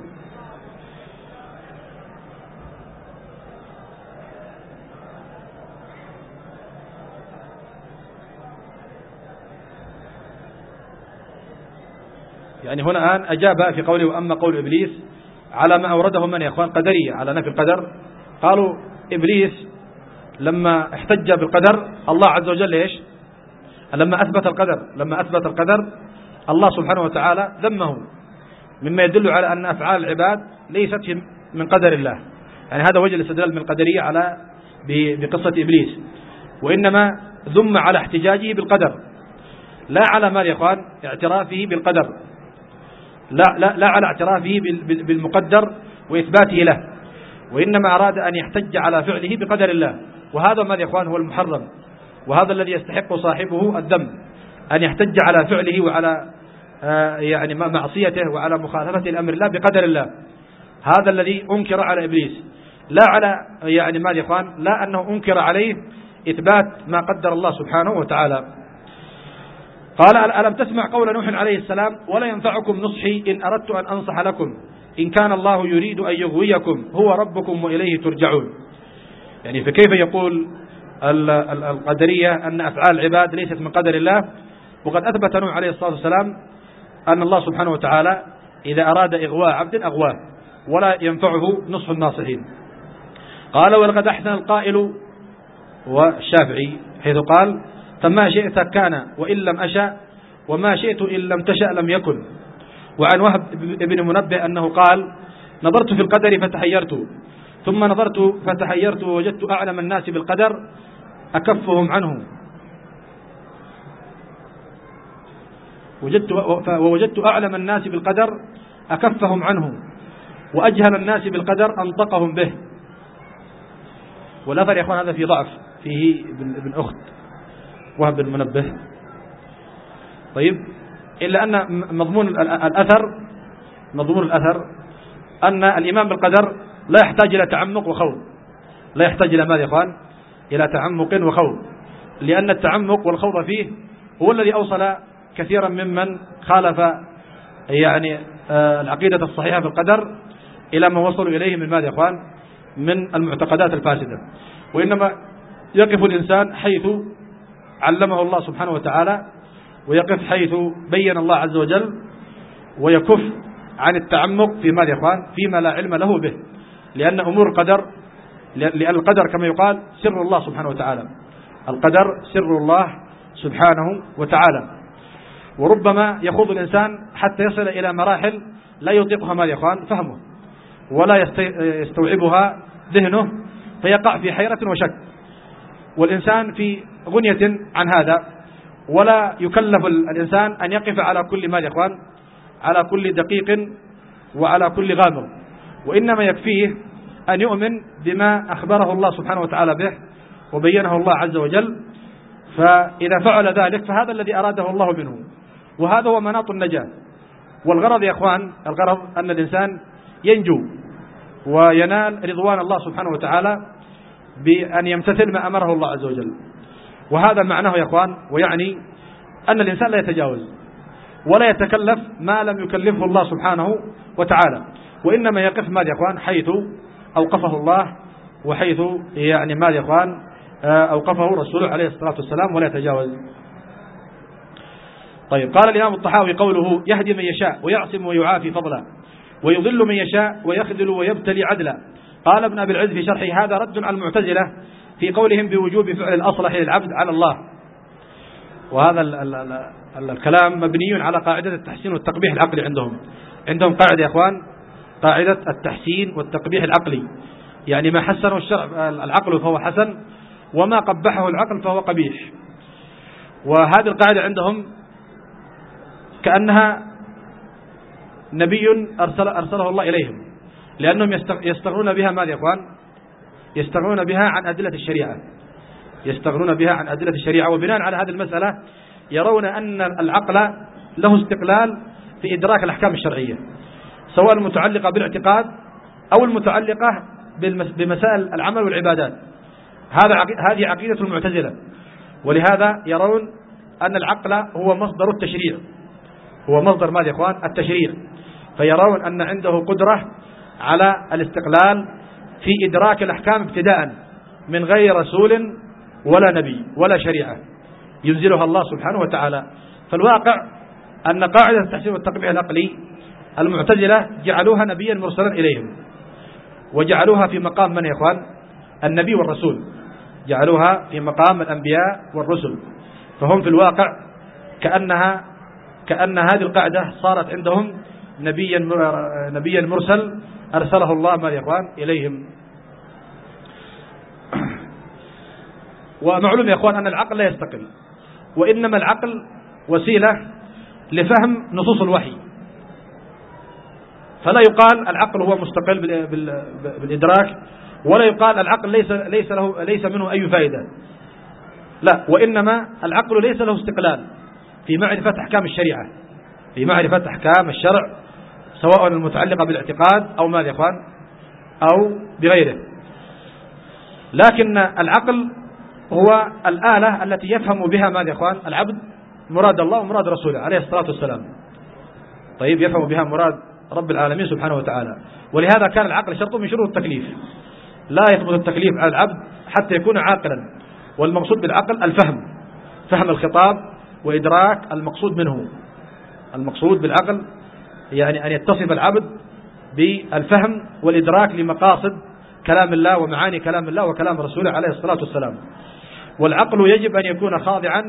يعني هنا الآن أجاب في قوله وأما قول إبليس على ما أورده من يا أخوان قدرية على نفي القدر. قالوا إبليس لما احتج بالقدر الله عز وجل إيش؟ لما أثبت القدر لما أثبت القدر الله سبحانه وتعالى ذمه، مما يدل على أن أفعال العباد ليست من قدر الله. يعني هذا وجه الاستدلال من القدرية على بقصة إبليس، وإنما ذم على احتجاجه بالقدر، لا على ما يا إخوان اعترافه بالقدر، لا, لا, لا على اعترافه بالمقدر وإثباته له، وإنما أراد أن يحتج على فعله بقدر الله. وهذا ما يا إخوان هو المحرم، وهذا الذي يستحق صاحبه الذم، أن يحتج على فعله وعلى آه يعني معصيته وعلى مخالفة الأمر الله بقدر الله. هذا الذي أنكر على إبليس، لا على يعني ما يا إخوان لا أنه أنكر عليه إثبات ما قدر الله سبحانه وتعالى. قال: ألم تسمع قول نوح عليه السلام: ولا ينفعكم نصحي إن أردت أن أنصح لكم إن كان الله يريد أن يغويكم هو ربكم وإليه ترجعون. يعني فكيف يقول القدرية أن أفعال العباد ليست من قدر الله، وقد أثبت نوح عليه الصلاة والسلام أن الله سبحانه وتعالى إذا أراد إغواء عبد أغواه ولا ينفعه نصح الناصحين. قال: ولقد أحسن القائل والشافعي حيث قال: فما شئت كان وإن لم أشأ وما شئت إن لم تشأ لم يكن. وعن وهب بن منبه أنه قال: نظرت في القدر فتحيرت، ثم نظرت فتحيرت ووجدت أعلم الناس بالقدر أكفهم عنه وجدت ووجدت أعلم الناس بالقدر أكفهم عنه وأجهل الناس بالقدر أنطقهم به. والأثر يا أخوان هذا في ضعف فيه ابن أخت وهب بن منبه. طيب، إلا أن مضمون الأثر مضمون الأثر أن الإيمان بالقدر لا يحتاج إلى تعمق وخوض، لا يحتاج إلى ماذا يا أخوان؟ إلى تعمق وخوض، لأن التعمق والخوض فيه هو الذي أوصل كثيرا ممن خالف يعني العقيدة الصحيحة في القدر إلى ما وصلوا إليه من ماذا يا أخوان؟ من المعتقدات الفاسدة. وإنما يقف الإنسان حيث علمه الله سبحانه وتعالى، ويقف حيث بين الله عز وجل، ويكف عن التعمق في ماذا يا أخوان؟ فيما لا علم له به، لأن أمور القدر لأن القدر كما يقال سر الله سبحانه وتعالى، القدر سر الله سبحانه وتعالى. وربما يخوض الإنسان حتى يصل إلى مراحل لا يطيقها ماذا يا أخوان؟ فهمه، ولا يستوعبها ذهنه، فيقع في حيرة وشك، والإنسان في غنية عن هذا. ولا يكلف الإنسان أن يقف على كل ماذا يا أخوان؟ على كل دقيق وعلى كل غامض، وإنما يكفيه أن يؤمن بما أخبره الله سبحانه وتعالى به وبينه الله عز وجل. فإذا فعل ذلك فهذا الذي أراده الله منه، وهذا هو مناط النجاة. والغرض يا أخوان، الغرض أن الإنسان ينجو وينال رضوان الله سبحانه وتعالى بأن يمتثل ما أمره الله عز وجل. وهذا معناه يا أخوان، ويعني أن الإنسان لا يتجاوز ولا يتكلف ما لم يكلفه الله سبحانه وتعالى، وإنما يقف ماذا يا أخوان؟ حيث أوقفه الله، وحيث يعني ماذا يا أخوان؟ أوقفه رسوله عليه الصلاة والسلام، ولا يتجاوز. طيب، قال الإمام الطحاوي قوله: يهدي من يشاء ويعصم ويعافي فضلا ويضل من يشاء ويخذل ويبتلي عدلا. قال ابن أبي العز في شرحه: هذا رد على المعتزلة في قولهم بوجوب فعل الأصلح للعبد على الله. وهذا ال ال ال الكلام مبني على قاعدة التحسين والتقبيح العقلي. عندهم عندهم قاعدة يا أخوان، قاعدة التحسين والتقبيح العقلي، يعني ما حسنه الشرع العقل فهو حسن، وما قبحه العقل فهو قبيح. وهذه القاعدة عندهم كأنها نبي أرسل أرسله الله إليهم، لأنهم يستغنون بها ماذا يا أخوان؟ يستغنون بها عن أدلة الشريعة يستغنون بها عن أدلة الشريعة وبناء على هذه المسألة يرون أن العقل له استقلال في إدراك الأحكام الشرعية، سواء المتعلقة بالاعتقاد أو المتعلقة بمسائل العمل والعبادات. هذا هذه عقيدة المعتزلة، ولهذا يرون أن العقل هو مصدر التشريع، هو مصدر ماذا يا إخوان؟ التشريع. فيرون أن عنده قدرة على الاستقلال في إدراك الأحكام ابتداء من غير رسول ولا نبي ولا شريعة ينزلها الله سبحانه وتعالى. فالواقع أن قاعدة التحسين والتقبيح العقلي المعتزلة جعلوها نبيا مرسلا إليهم، وجعلوها في مقام من يا إخوان؟ النبي والرسول، جعلوها في مقام الأنبياء والرسل، فهم في الواقع كأنها كأن هذه القاعدة صارت عندهم نبيا نبيا مرسل أرسله الله ما يا إخوان إليهم. ومعلوم يا إخوان أن العقل لا يستقل، وإنما العقل وسيلة لفهم نصوص الوحي، فلا يقال العقل هو مستقل بالإدراك، ولا يقال العقل ليس ليس له ليس منه أي فائدة، لا، وإنما العقل ليس له استقلال في معرفة أحكام الشريعة، في معرفة أحكام الشرع، سواء المتعلقة بالاعتقاد أو ماذا يا إخوان أو بغيره. لكن العقل هو الآلة التي يفهم بها ماذا يا إخوان العبد مراد الله ومراد رسوله عليه الصلاة والسلام. طيب، يفهم بها مراد رب العالمين سبحانه وتعالى. ولهذا كان العقل شرط من شروط التكليف، لا يثبت التكليف على العبد حتى يكون عاقلا، والمقصود بالعقل الفهم، فهم الخطاب وإدراك المقصود منه. المقصود بالعقل يعني أن يتصف العبد بالفهم والإدراك لمقاصد كلام الله ومعاني كلام الله وكلام رسوله عليه الصلاة والسلام. والعقل يجب أن يكون خاضعا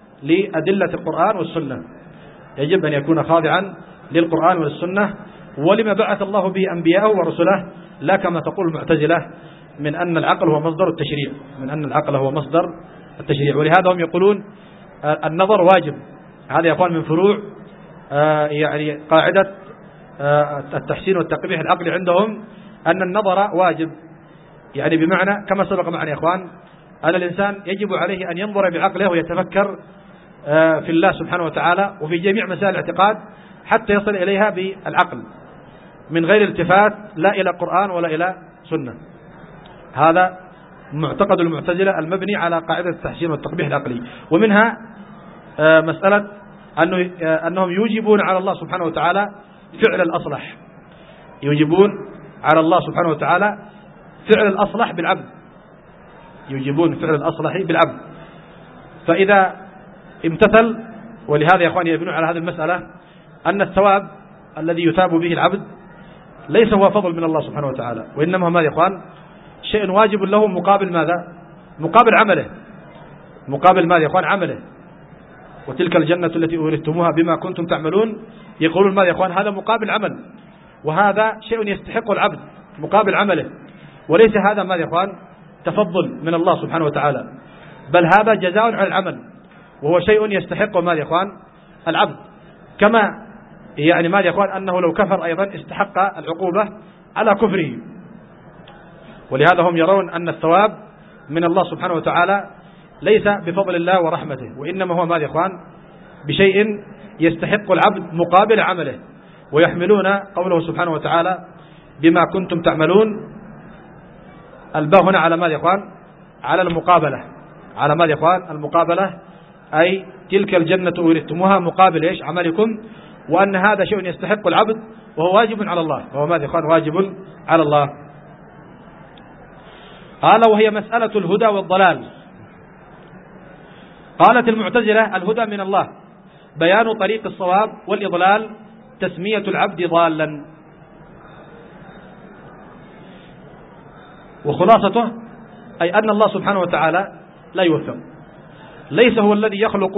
لأدلة القرآن والسنة، يجب أن يكون خاضعا للقرآن والسنة ولما بعث الله به أنبياءه ورسله، لا كما تقول المعتزلة من أن العقل هو مصدر التشريع، من أن العقل هو مصدر التشريع. ولهذا هم يقولون النظر واجب. هذا يا أخوان من فروع يعني قاعدة التحسين والتقبيح العقلي عندهم، أن النظر واجب، يعني بمعنى كما سبق معنا يا أخوان أن الإنسان يجب عليه أن ينظر بعقله ويتفكر في الله سبحانه وتعالى وفي جميع مسائل الاعتقاد حتى يصل إليها بالعقل من غير التفات لا إلى قرآن ولا إلى سنة. هذا معتقد المعتزلة المبني على قاعدة التحسين والتقبيح العقلي. ومنها مسألة أنه أنهم يوجبون على الله سبحانه وتعالى فعل الأصلح، يوجبون على الله سبحانه وتعالى فعل الأصلح بالعبد، يوجبون فعل الأصلح بالعبد. فإذا امتثل، ولهذا يا أخواني يبنون على هذه المسألة أن الثواب الذي يثاب به العبد ليس هو فضل من الله سبحانه وتعالى، وإنما ماذا يا أخوان شيء واجب له مقابل ماذا؟ مقابل عمله، مقابل ماذا يا أخوان عمله. وتلك الجنة التي أورثتموها بما كنتم تعملون، يقولون ماذا يا أخوان هذا مقابل عمل، وهذا شيء يستحق العبد مقابل عمله، وليس هذا ماذا يا أخوان تفضل من الله سبحانه وتعالى، بل هذا جزاء على العمل، وهو شيء يستحق ماذا يا أخوان العبد. كما يعني ماذا يا أخوان أنه لو كفر أيضا استحق العقوبة على كفره. ولهذا هم يرون أن الثواب من الله سبحانه وتعالى ليس بفضل الله ورحمته، وإنما هو ماذا يا أخوان بشيء يستحق العبد مقابل عمله. ويحملون قوله سبحانه وتعالى بما كنتم تعملون، الباء هنا على ماذا يا أخوان على المقابلة، على ماذا يا أخوان المقابلة، أي تلك الجنة أورثتموها مقابل إيش عملكم، وأن هذا شيء يستحق العبد وهو واجب على الله، وهو ماذا يا أخوان واجب على الله. قال وهي مسألة الهدى والضلال. قالت المعتزلة الهدى من الله، بيان طريق الصواب، والإضلال تسمية العبد ضالا. وخلاصته أي أن الله سبحانه وتعالى لا يوفق، ليس هو الذي يخلق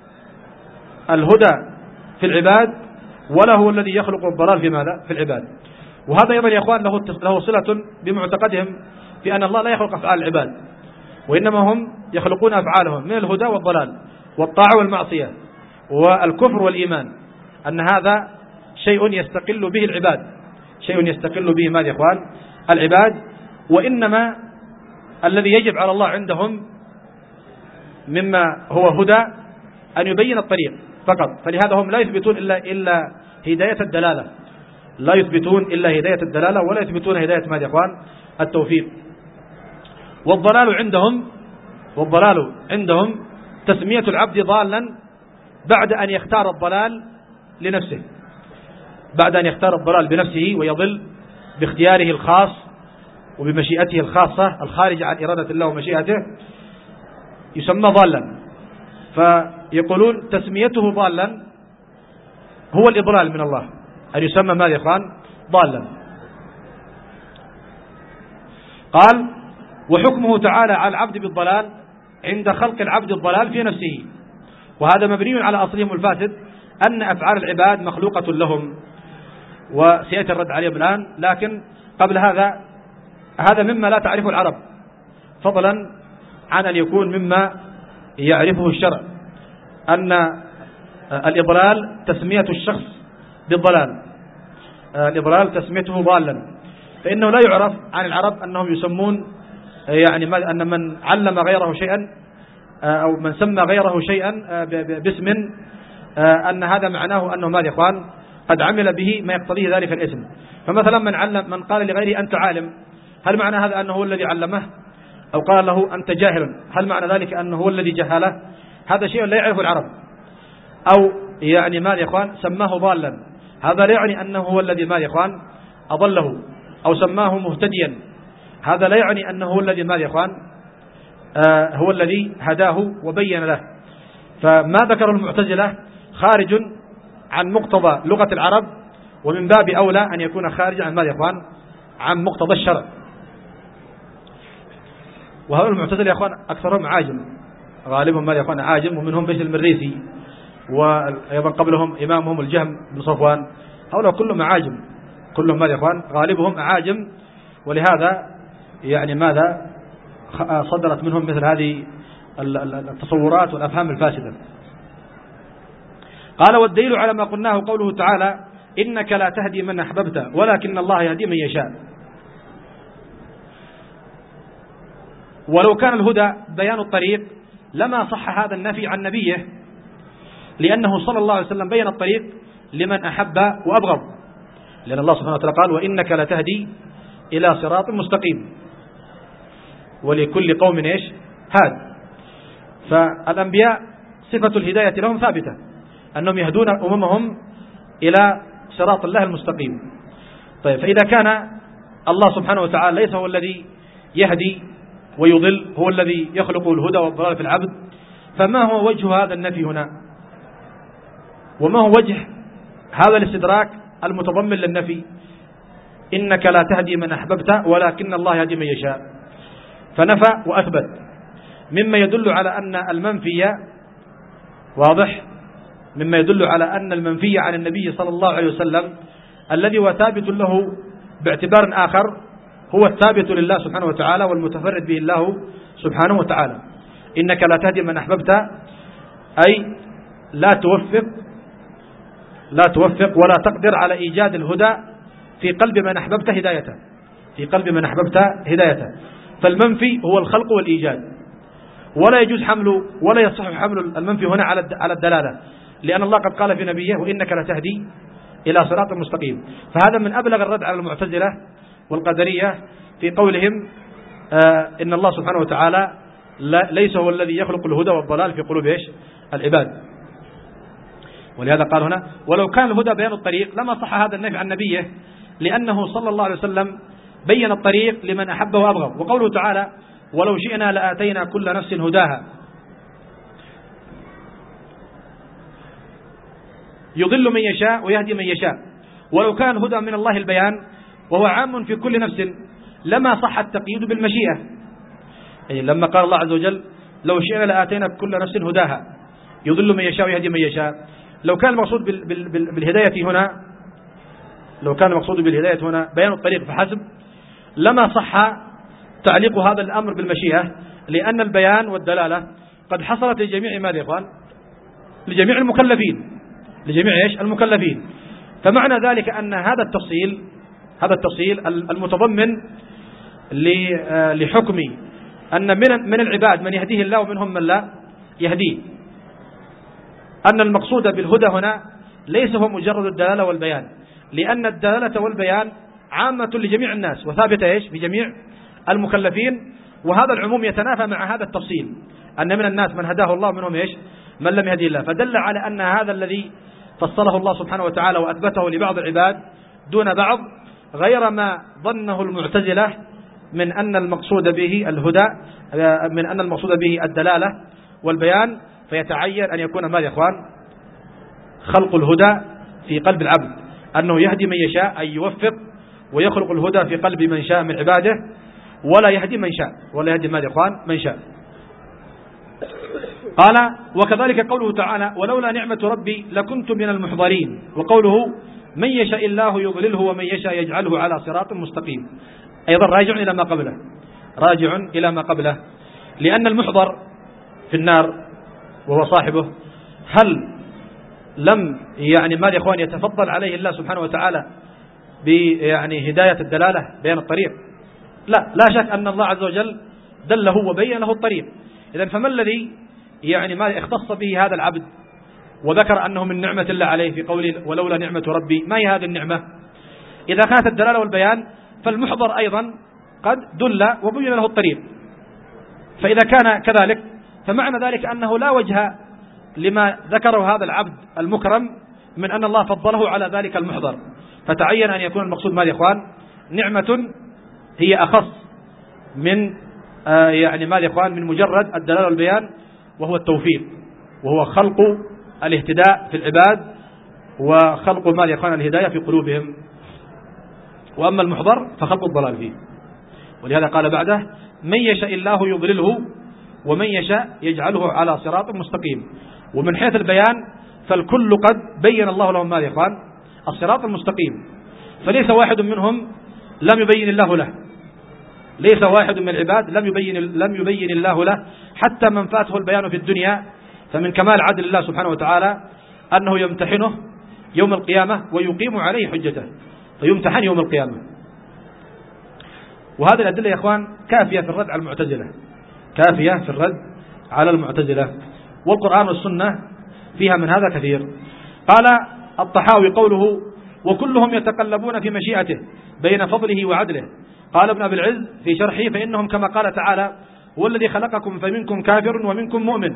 الهدى في العباد، ولا هو الذي يخلق الضلال في ماذا في العباد. وهذا أيضا يا أخوان له له صلة بمعتقدهم في أن الله لا يخلق أفعال العباد، وإنما هم يخلقون أفعالهم من الهدى والضلال والطاعة والمعصية والكفر والإيمان، أن هذا شيء يستقل به العباد، شيء يستقل به ماذا يا إخوان العباد. وإنما الذي يجب على الله عندهم مما هو هدى أن يبين الطريق فقط. فلهذا هم لا يثبتون إلا إلا هداية الدلالة، لا يثبتون إلا هداية الدلالة، ولا يثبتون هداية ماذا يا إخوان التوفيق. والضلال عندهم والضلال عندهم تسمية العبد ضالا بعد أن يختار الضلال لنفسه، بعد أن يختار الضلال بنفسه ويضل باختياره الخاص وبمشيئته الخاصة الخارجة عن إرادة الله ومشيئته، يسمى ضالا. فيقولون تسميته ضالا هو الإضلال من الله، أن يسمى ماذا يا إخوان ضالا. قال وحكمه تعالى على العبد بالضلال عند خلق العبد الضلال في نفسه، وهذا مبني على أصلهم الفاسد أن أفعال العباد مخلوقة لهم، وسيأتي الرد عليهم الآن. لكن قبل هذا، هذا مما لا تعرفه العرب، فضلا عن أن يكون مما يعرفه الشرع، أن الإضلال تسمية الشخص بالضلال، الإضلال تسميته ضالا، فإنه لا يعرف عن العرب أنهم يسمون يعني أن من علم غيره شيئا أو من سمى غيره شيئا باسم أن هذا معناه أنه ماذا يا إخوان قد عمل به ما يقتضيه ذلك الاسم. فمثلا من علم من قال لغيره أنت عالم، هل معنى هذا أنه هو الذي علمه؟ أو قال له أنت جاهل، هل معنى ذلك أنه هو الذي جهله؟ هذا شيء لا يعرفه العرب. أو يعني ماذا يا إخوان سماه ضالا، هذا لا يعني أنه هو الذي ماذا يا إخوان أضله. أو سماه مهتديا، هذا لا يعني أنه هو الذي ماذا يا إخوان آه هو الذي هداه وبين له. فما ذكر المعتزلة خارج عن مقتضى لغة العرب، ومن باب أولى أن يكون خارج عن ماذا يا إخوان عن مقتضى الشرع. وهؤلاء المعتزلة يا إخوان أكثرهم عاجم، غالبهم ماذا يا إخوان عاجم، ومنهم بشر المريسي، وأيضا قبلهم إمامهم الجهم بن صفوان، هؤلاء كلهم عاجم، كلهم ماذا يا إخوان غالبهم عاجم. ولهذا يعني ماذا صدرت منهم مثل هذه التصورات والأفهام الفاسدة. قال والدليل على ما قلناه قوله تعالى إنك لا تهدي من أحببت ولكن الله يهدي من يشاء. ولو كان الهدى بيان الطريق لما صح هذا النفي عن نبيه، لأنه صلى الله عليه وسلم بين الطريق لمن أحب وأبغض، لأن الله سبحانه وتعالى قال وإنك لا تهدي إلى صراط مستقيم ولكل قوم إيش هاد. فالأنبياء صفة الهداية لهم ثابتة، أنهم يهدون أممهم إلى صراط الله المستقيم. طيب، فإذا كان الله سبحانه وتعالى ليس هو الذي يهدي ويضل، هو الذي يخلق الهدى والضلال في العبد، فما هو وجه هذا النفي هنا؟ وما هو وجه هذا الاستدراك المتضمن للنفي إنك لا تهدي من أحببت ولكن الله يهدي من يشاء؟ فنفى وأثبت، مما يدل على أن المنفي واضح، مما يدل على أن المنفي عن النبي صلى الله عليه وسلم الذي هو ثابت له باعتبار آخر هو الثابت لله سبحانه وتعالى والمتفرد به الله سبحانه وتعالى. إنك لا تهدي من أحببت أي لا توفق لا توفق ولا تقدر على إيجاد الهدى في قلب من أحببت هدايته، في قلب من أحببت هدايته. فالمنفي هو الخلق والإيجاد، ولا يجوز حمله ولا يصح حمل المنفي هنا على على الدلالة، لأن الله قد قال في نبيه وإنك لا تهدي إلى صراط مستقيم. فهذا من أبلغ الرد على المعتزلة والقدرية في قولهم آه إن الله سبحانه وتعالى ليس هو الذي يخلق الهدى والضلال في قلوب إيش العباد. ولهذا قال هنا ولو كان الهدى بيان الطريق لما صح هذا النفي عن نبيه، لأنه صلى الله عليه وسلم بين الطريق لمن أحب وأبغض. وقوله تعالى ولو شئنا لآتينا كل نفس هداها، يضل من يشاء ويهدي من يشاء. ولو كان هدى من الله البيان وهو عام في كل نفس لما صح التقييد بالمشيئة، أي لما قال الله عز وجل لو شئنا لآتينا كل نفس هداها يضل من يشاء ويهدي من يشاء، لو كان المقصود بالهداية هنا لو كان المقصود بالهداية هنا بيان الطريق فحسب لما صح تعليق هذا الأمر بالمشيئة، لأن البيان والدلالة قد حصلت لجميع ماذا يا إخوان لجميع المكلفين لجميع إيش المكلفين. فمعنى ذلك أن هذا التفصيل هذا التفصيل المتضمن لحكم أن من من العباد من يهديه الله ومنهم من لا يهديه، أن المقصود بالهدى هنا ليس هو مجرد الدلالة والبيان، لأن الدلالة والبيان عامة لجميع الناس وثابتة إيش بجميع المكلفين. وهذا العموم يتنافى مع هذا التفصيل، أن من الناس من هداه الله منهم إيش من لم يهدي الله. فدل على أن هذا الذي فصله الله سبحانه وتعالى وأثبته لبعض العباد دون بعض، غير ما ظنه المعتزلة من أن المقصود به الهدى من أن المقصود به الدلالة والبيان، فيتعين أن يكون ماذا يا إخوان خلق الهدى في قلب العبد، أنه يهدي من يشاء أي يوفق ويخلق الهدى في قلب من شاء من عباده. ولا يهدي من شاء، ولا يهدي ماذا يا إخوان من شاء. قال وكذلك قوله تعالى ولولا نعمة ربي لكنت من المحضرين، وقوله من يشاء الله يضلله ومن يشاء يجعله على صراط مستقيم، أيضا راجع إلى ما قبله، راجع إلى ما قبله، لأن المحضر في النار وهو صاحبه هل لم يعني ماذا يا إخوان يتفضل عليه الله سبحانه وتعالى بيعني هداية الدلالة بيان الطريق؟ لا، لا شك أن الله عز وجل دله وبين له الطريق. إذن فما الذي يعني ما اختص به هذا العبد وذكر أنه من نعمة الله عليه في قوله ولولا نعمة ربي؟ ما هي هذه النعمة؟ إذا كانت الدلالة والبيان فالمحضر أيضا قد دل وبين له الطريق، فإذا كان كذلك فمعنى ذلك أنه لا وجه لما ذكره هذا العبد المكرم من أن الله فضله على ذلك المحضر، فتعين أن يكون المقصود ماذا يا إخوان؟ نعمة هي أخص من آه يعني ماذا يا إخوان من مجرد الدلالة والبيان، وهو التوفيق، وهو خلق الاهتداء في العباد وخلق ماذا يا إخوان الهداية في قلوبهم. وأما المحضر فخلق الضلال فيه، ولهذا قال بعده من يشاء الله يضلله ومن يشاء يجعله على صراط مستقيم. ومن حيث البيان فالكل قد بين الله لهم ماذا يا إخوان؟ الصراط المستقيم، فليس واحد منهم لم يبين الله له، ليس واحد من العباد لم يبين لم يبين الله له، حتى من فاته البيان في الدنيا فمن كمال عدل الله سبحانه وتعالى أنه يمتحنه يوم القيامة ويقيم عليه حجته، فيمتحن يوم القيامة. وهذه الأدلة يا إخوان كافية في الرد على المعتزلة، كافية في الرد على المعتزلة، والقرآن والسنة فيها من هذا كثير. قال الطحاوي قوله وكلهم يتقلبون في مشيئته بين فضله وعدله. قال ابن أبي العز في شرحه فإنهم كما قال تعالى هو الذي خلقكم فمنكم كافر ومنكم مؤمن،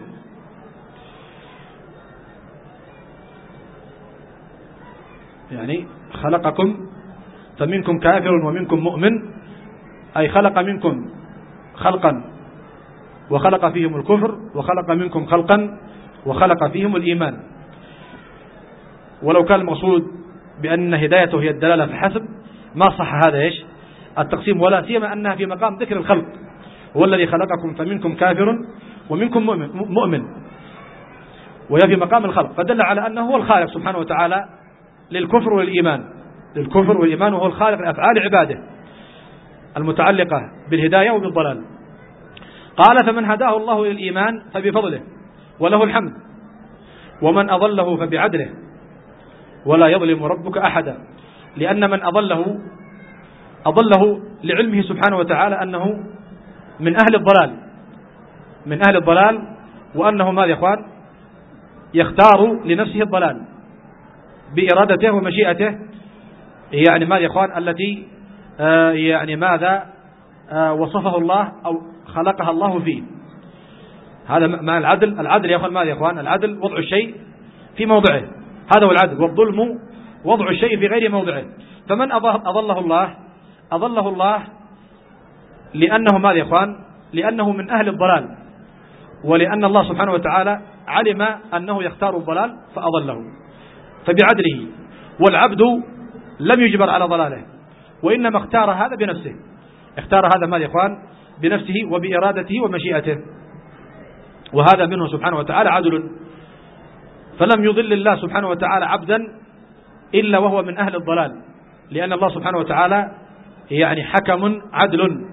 يعني خلقكم فمنكم كافر ومنكم مؤمن، أي خلق منكم خلقا وخلق فيهم الكفر، وخلق منكم خلقا وخلق فيهم الإيمان. ولو كان المقصود بأن هدايته هي الدلالة فحسب ما صح هذا إيش التقسيم، ولا سيما أنها في مقام ذكر الخلق، هو الذي خلقكم فمنكم كافر ومنكم مؤمن، وهي في مقام الخلق، فدل على أنه هو الخالق سبحانه وتعالى للكفر والإيمان، للكفر والإيمان، وهو الخالق لأفعال عباده المتعلقة بالهداية وبالضلال. قال فمن هداه الله إلى الإيمان فبفضله وله الحمد، ومن أضله فبعدله ولا يظلم ربك أحدا، لأن من أضله أضله لعلمه سبحانه وتعالى أنه من أهل الضلال، من أهل الضلال، وأنه ماذا يا إخوان يختار لنفسه الضلال بإرادته ومشيئته، يعني ماذا يا إخوان التي آه يعني ماذا آه وصفه الله أو خلقها الله فيه. هذا مع العدل، العدل يا إخوان ماذا يا إخوان العدل وضع الشيء في موضعه، هذا هو العدل، والظلم وضع الشيء في غير موضعه. فمن أضله الله أضله الله لأنه ماذا يا إخوان لأنه من أهل الضلال، ولأن الله سبحانه وتعالى علم أنه يختار الضلال فأضله فبعدله، والعبد لم يجبر على ضلاله، وإنما اختار هذا بنفسه، اختار هذا ماذا يا إخوان بنفسه وبإرادته ومشيئته، وهذا منه سبحانه وتعالى عدل، فلم يضل الله سبحانه وتعالى عبدا إلا وهو من أهل الضلال، لأن الله سبحانه وتعالى يعني حكم عدل،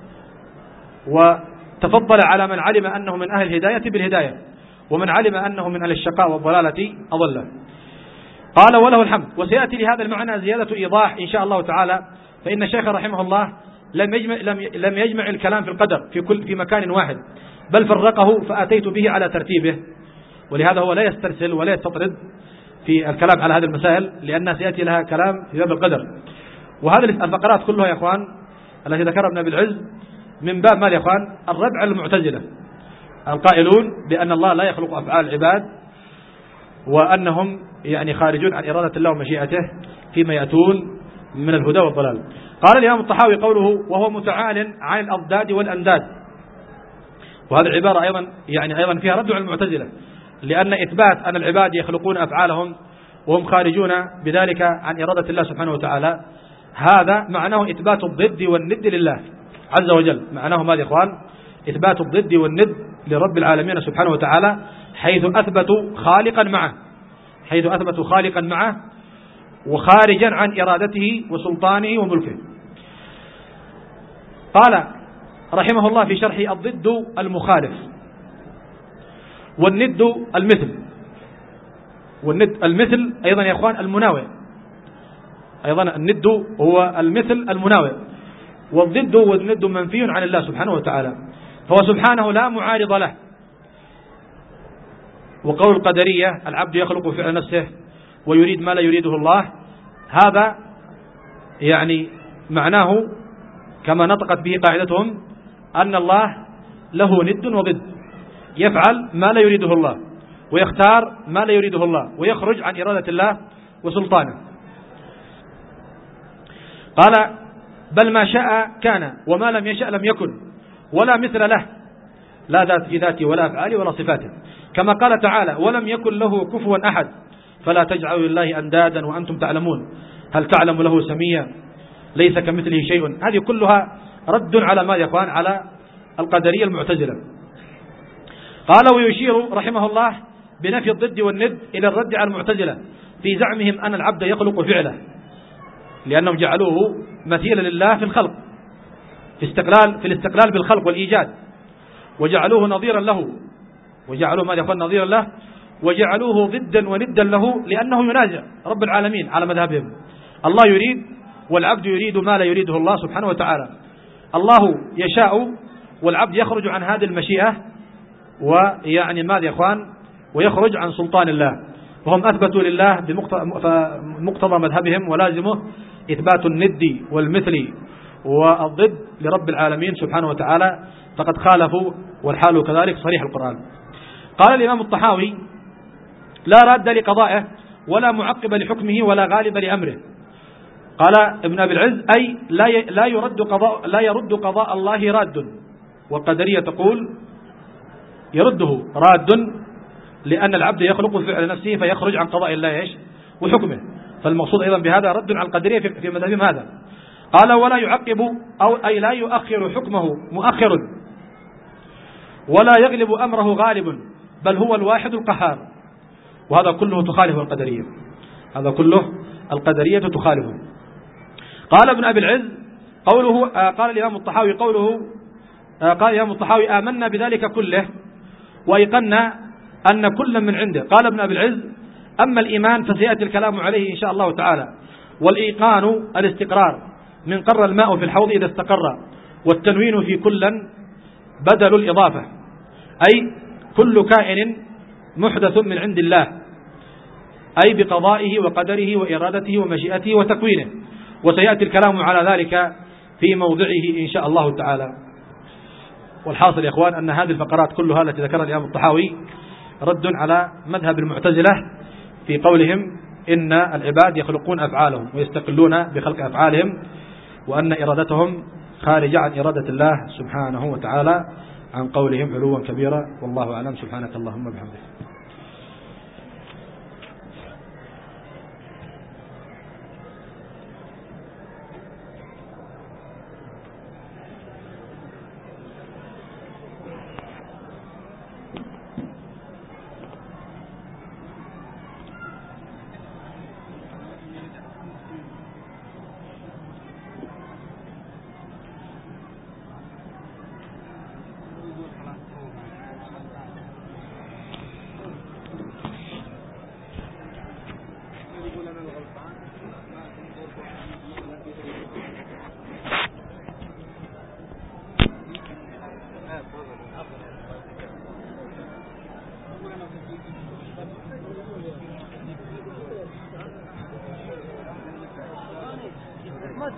وتفضل على من علم أنه من أهل الهداية بالهداية، ومن علم أنه من أهل الشقاء والضلالة أضله. قال وله الحمد. وسيأتي لهذا المعنى زيادة إيضاح إن شاء الله تعالى، فإن الشيخ رحمه الله لم يجمع, لم لم يجمع الكلام في القدر في كل في مكان واحد، بل فرقه فأتيت به على ترتيبه، ولهذا هو لا يسترسل ولا يستطرد في الكلام على هذه المسائل، لأنها سيأتي لها كلام في باب القدر. وهذه الفقرات كلها يا إخوان التي ذكرها ابن أبي العز من باب ماذا يا إخوان الرد على المعتزلة القائلون بأن الله لا يخلق أفعال العباد، وأنهم يعني خارجون عن إرادة الله ومشيئته فيما يأتون من الهدى والضلال. قال الإمام الطحاوي قوله وهو متعال عن الأضداد والأنداد، وهذه العبارة أيضا يعني أيضا فيها رد على المعتزلة، لأن إثبات أن العباد يخلقون أفعالهم وهم خارجون بذلك عن إرادة الله سبحانه وتعالى، هذا معناه إثبات الضد والند لله عز وجل. معناه ماذا يا إخوان؟ إثبات الضد والند لرب العالمين سبحانه وتعالى، حيث أثبتوا خالقا معه حيث أثبتوا خالقا معه وخارجا عن إرادته وسلطانه وملكه. قال رحمه الله في شرحه: الضد المخالف، والند المثل، والند المثل أيضا يا إخوان المناوئ، أيضا الند هو المثل المناوئ، والضد والند منفي عن الله سبحانه وتعالى، فهو سبحانه لا معارض له. وقول القدرية: العبد يخلق فعل نفسه ويريد ما لا يريده الله، هذا يعني معناه كما نطقت به قاعدتهم أن الله له ند وضد، يفعل ما لا يريده الله ويختار ما لا يريده الله ويخرج عن إرادة الله وسلطانه. قال: بل ما شاء كان وما لم يشأ لم يكن، ولا مثل له، لا ذات في ذاته ولا أفعاله ولا صفاته، كما قال تعالى: ولم يكن له كفوا أحد فلا تجعلوا لله أندادا وأنتم تعلمون هل تعلم له سميا ليس كمثله شيء. هذه كلها رد على ما يا إخوان؟ على القدرية المعتزلة. قال: ويشير رحمه الله بنفي الضد والند إلى الرد على المعتزلة في زعمهم أن العبد يخلق فعله، لأنهم جعلوه مثيلا لله في الخلق، في استقلال في الاستقلال بالخلق والإيجاد، وجعلوه نظيرا له وجعلوه ما يكون نظيرا له وجعلوه ضدا وندا له، لأنه ينازع رب العالمين على مذهبهم. الله يريد والعبد يريد ما لا يريده الله سبحانه وتعالى، الله يشاء والعبد يخرج عن هذه المشيئة، ويعني ماذا يا إخوان؟ ويخرج عن سلطان الله. وهم أثبتوا لله بمقتضى مذهبهم ولازمه إثبات الند والمثل والضد لرب العالمين سبحانه وتعالى، فقد خالفوا والحال كذلك صريح القرآن. قال الإمام الطحاوي: لا راد لقضائه ولا معقب لحكمه ولا غالب لأمره. قال ابن أبي العز: أي لا يرد قضاء لا يرد قضاء الله راد، والقدرية تقول يرده راد، لأن العبد يخلق فعل نفسه فيخرج عن قضاء الله ايش وحكمه. فالمقصود أيضا بهذا رد على القدرية في مذهبهم هذا. قال: ولا يعقب أو أي لا يؤخر حكمه مؤخر، ولا يغلب أمره غالب، بل هو الواحد القهار. وهذا كله تخالف القدرية، هذا كله القدرية تخالفه. قال ابن أبي العز قوله آه قال الإمام الطحاوي قوله آه قال الإمام الطحاوي: آمنا بذلك كله وأيقنا أن كلا من عنده. قال ابن أبي العز: أما الإيمان فسيأتي الكلام عليه إن شاء الله تعالى. والإيقان الاستقرار، من قر الماء في الحوض إذا استقر، والتنوين في كلا بدل الإضافة، أي كل كائن محدث من عند الله، أي بقضائه وقدره وإرادته ومشيئته وتكوينه. وسيأتي الكلام على ذلك في موضعه إن شاء الله تعالى. والحاصل يا إخوان أن هذه الفقرات كلها التي ذكرها الإمام الطحاوي رد على مذهب المعتزلة في قولهم إن العباد يخلقون أفعالهم ويستقلون بخلق أفعالهم، وأن إرادتهم خارجة عن إرادة الله سبحانه وتعالى، عن قولهم علوا كبيرا. والله أعلم. سبحانك اللهم وبحمدك.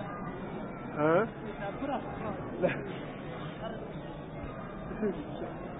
ها؟ لا